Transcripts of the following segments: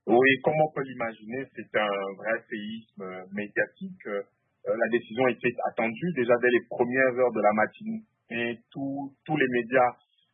Oui, comme on peut l'imaginer, c'est un vrai séisme médiatique. La décision était attendue déjà dès les premières heures de la matinée. Et tous les médias,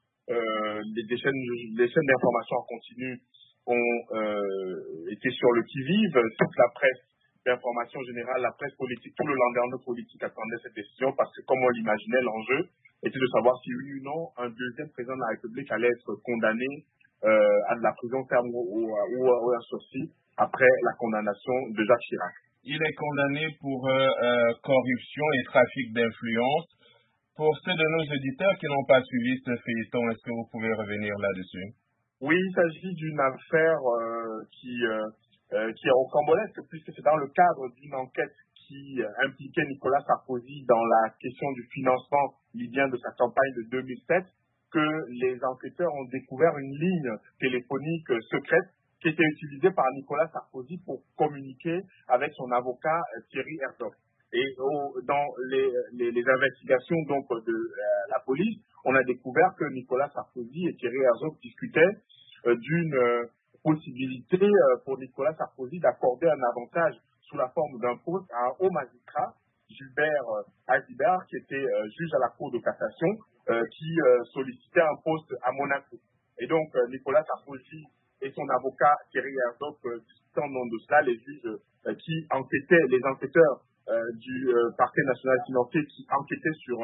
les chaînes d'information en continu ont été sur le qui-vive. Toute la presse d'information générale, la presse politique, tout le landerneau politique attendait cette décision parce que, comme on l'imaginait, l'enjeu était de savoir si oui ou non un deuxième président de la République allait être condamné à de la prison ferme ou un sursis après la condamnation de Jacques Chirac. Il est condamné pour corruption et trafic d'influence. Pour ceux de nos auditeurs qui n'ont pas suivi ce feuilleton, est-ce que vous pouvez revenir là-dessus? Oui, il s'agit d'une affaire qui est rocambolesque, puisque c'est dans le cadre d'une enquête qui impliquait Nicolas Sarkozy dans la question du financement libyen de sa campagne de 2007, que les enquêteurs ont découvert une ligne téléphonique secrète qui était utilisée par Nicolas Sarkozy pour communiquer avec son avocat Thierry Herzog. Et dans les investigations donc de la police, on a découvert que Nicolas Sarkozy et Thierry Herzog discutaient d'une possibilité pour Nicolas Sarkozy d'accorder un avantage sous la forme d'un poste à un haut magistrat, Gilbert Azibert, qui était juge à la Cour de cassation, qui sollicitait un poste à Monaco. Et donc, Nicolas Sarkozy et son avocat Thierry Herzog discutant au nom de cela, les juges qui enquêtaient, les enquêteurs du parquet national financier qui enquêtaient sur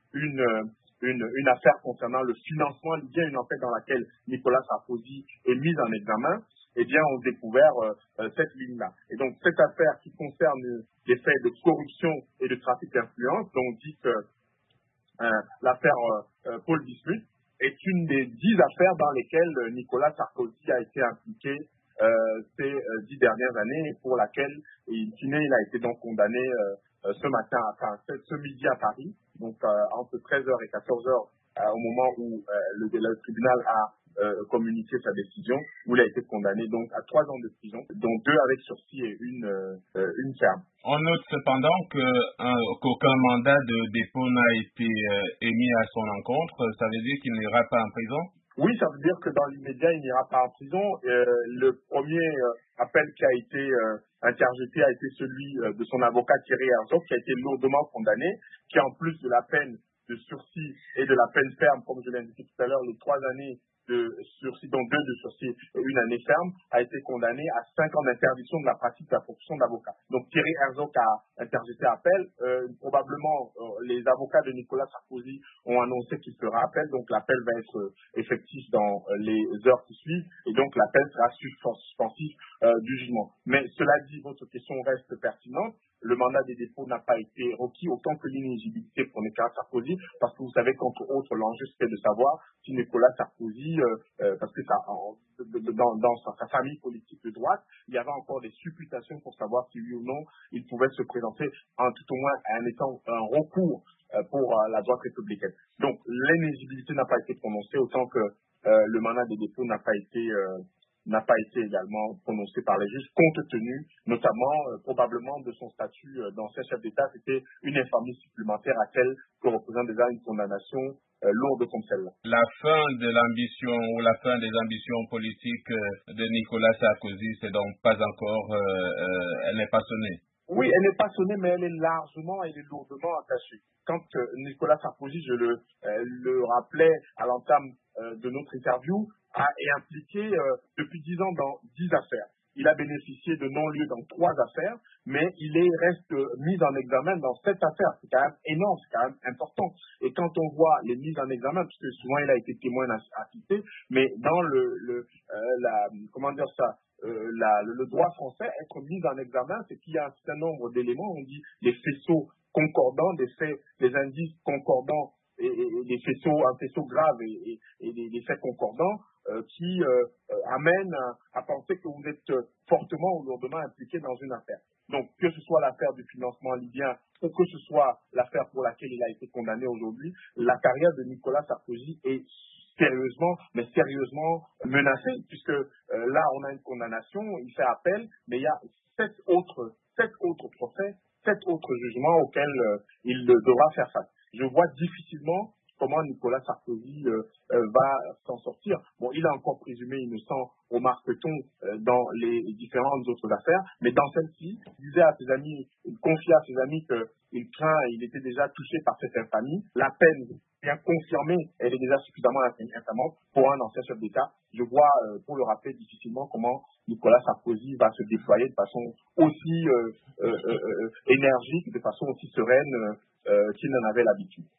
une affaire concernant le financement libyen, une enquête dans laquelle Nicolas Sarkozy est mis en examen, eh bien, ont découvert cette ligne-là. Et donc, cette affaire qui concerne les faits de corruption et de trafic d'influence, dont dit que l'affaire Paul Bismuth, est une des 10 affaires dans lesquelles Nicolas Sarkozy a été impliqué ces 10 dernières années et pour laquelle, il a été donc condamné ce matin, ce midi à Paris, donc entre 13h et 14h, au moment où le tribunal a communiqué sa décision, où il a été condamné donc à 3 ans de prison, dont 2 avec sursis et une ferme. On note cependant qu'aucun mandat de dépôt n'a été émis à son encontre. Ça veut dire qu'il n'ira pas en prison? Oui, ça veut dire que dans l'immédiat, il n'ira pas en prison. Le premier appel qui a été interjeté a été celui de son avocat Thierry Herzog, qui a été lourdement condamné, qui en plus de la peine de sursis et de la peine ferme, comme je l'ai indiqué tout à l'heure, les 3 années de sursis, dont 2 de sursis et 1 année ferme, a été condamné à 5 ans d'interdiction de la pratique de la profession d'avocat. Donc Thierry Herzog a interjeté appel. Probablement, les avocats de Nicolas Sarkozy ont annoncé qu'il fera appel, donc l'appel va être effectif dans les heures qui suivent, et donc l'appel sera suspensif du jugement. Mais cela dit, votre question reste pertinente. Le mandat des dépôts n'a pas été requis, autant que l'inéligibilité pour Nicolas Sarkozy, parce que vous savez qu'entre autres, l'enjeu c'était de savoir si Nicolas Sarkozy, parce que dans sa famille politique de droite, il y avait encore des supputations pour savoir si oui ou non il pouvait se présenter, tout au moins en étant un recours pour la droite républicaine. Donc l'inéligibilité n'a pas été prononcée, autant que le mandat des dépôts n'a pas été également prononcé par les juges, compte tenu notamment probablement de son statut d'ancien chef d'État. C'était une infamie supplémentaire à celle que représente déjà une condamnation lourde comme celle-là. La fin de l'ambition ou la fin des ambitions politiques de Nicolas Sarkozy, c'est donc pas encore, elle n'est pas sonnée. Oui, elle n'est pas sonnée, mais elle est lourdement attachée. Quand Nicolas Sarkozy, je le rappelais à l'entame de notre interview, est impliqué depuis 10 ans dans 10 affaires. Il a bénéficié de non-lieu dans 3 affaires, mais reste mis en examen dans 7 affaires. C'est quand même énorme, c'est quand même important. Et quand on voit les mises en examen, parce que souvent il a été témoin assisté, mais dans le droit français, être mis en examen, c'est qu'il y a un certain nombre d'éléments, on dit des faisceaux concordants, des indices concordants et des faisceaux, un faisceau grave et des faits concordants qui amènent à penser que vous êtes fortement ou lourdement impliqué dans une affaire. Donc, que ce soit l'affaire du financement libyen ou que ce soit l'affaire pour laquelle il a été condamné aujourd'hui, la carrière de Nicolas Sarkozy est sérieusement menacée, puisque là, on a une condamnation, il fait appel, mais il y a 7 autres procès, 7 autres jugements auxquels il devra faire face. Je vois difficilement comment Nicolas Sarkozy va s'en sortir. Bon, il a encore présumé innocent Omar Peton dans les différentes autres affaires, mais dans celle-ci, il disait à ses amis, il confiait à ses amis qu'il était déjà touché par cette infamie. La peine bien confirmée, elle est déjà suffisamment infamante pour un ancien chef d'État. Je vois, pour le rappeler difficilement, comment Nicolas Sarkozy va se déployer de façon aussi énergique, de façon aussi sereine qu'il n'en avait l'habitude.